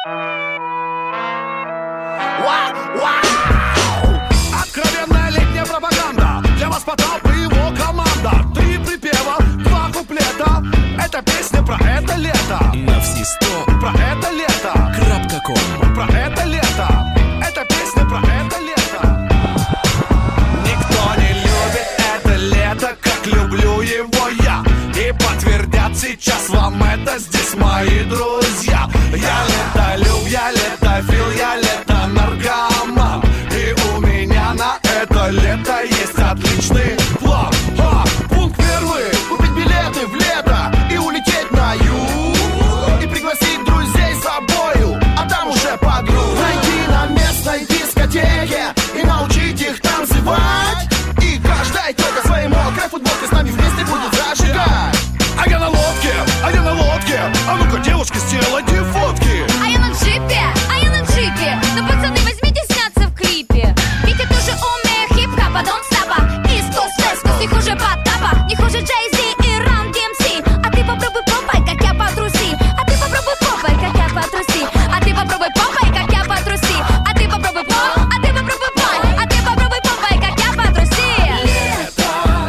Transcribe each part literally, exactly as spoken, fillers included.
Откровенная летняя пропаганда. Для вас Потап и его команда. Три припева, два куплета. Это песня про это лето. На все сто. Про это лето. Крапка ком. Про это лето. Это песня про это лето. Никто не любит это лето, как люблю его я. И подтвердят сейчас вам это здесь мои друзья. Я летолюб, я летофил, я лето-наркоман. И у меня на это лето есть отличный план. Ха! Пункт первый. Купить билеты в лето и улететь на юг. И пригласить друзей с собою, а там уже подруг. Найти на местной дискотеке и научить их танцевать. И каждая тёлка своей мокрой футболкой с нами вместе будет зажигать. А я на лодке, а я на лодке. А ну-ка, девушки, сделайте фотки. А я на джипе, а я на джипе. Ну, пацаны, возьмите сняться в клипе. Витя тоже умеет хип-хопа, don't stop. Искус, вескус, не хуже Потапа. Не хуже Джей-Зи и Run ди эм си. А ты попробуй попай, как я потруси. А ты попробуй попай, как я потруси. А ты попробуй попай, как я потруси. А ты попробуй поп, а ты попробуй пой. А ты попробуй попай, как я потруси. Лето,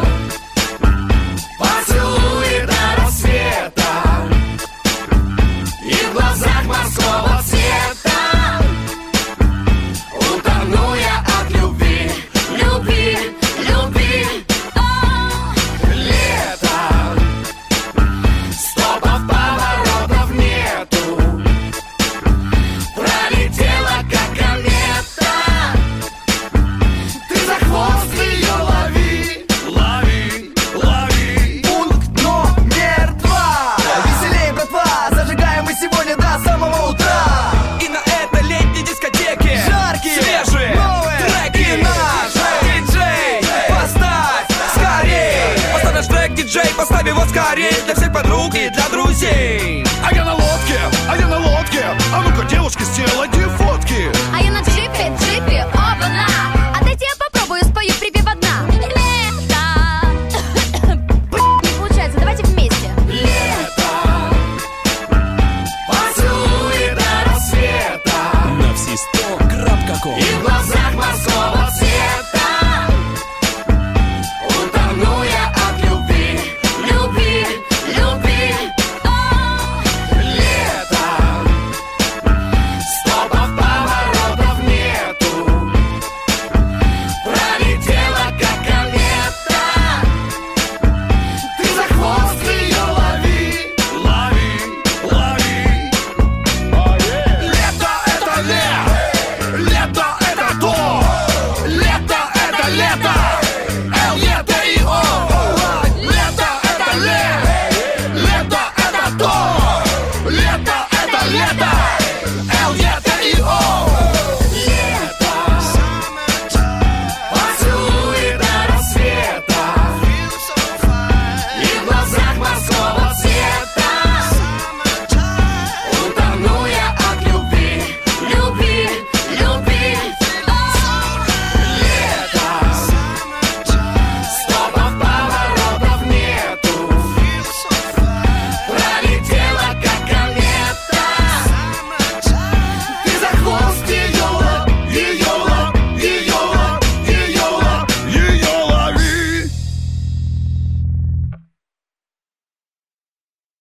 поцелуй до рассвета. И в глазах морского цвета утону я от любви, любви, любви. Лето, стопов, поворотов нету. Пролетела как комета. Ты за хвост ее лови, лови, лови. Пункт номер два. Веселее, братва, зажигаем мы сегодня до самого утра. И на этой летней дискотеке Жаркие, свежие новые треки. и наши. Диджей, поставь скорей. Поставь наш трек, диджей, поставь его скорей. Для всех подруг и для друзей. А я на лодке, а я на лодке. А ну-ка, девушки, сделайте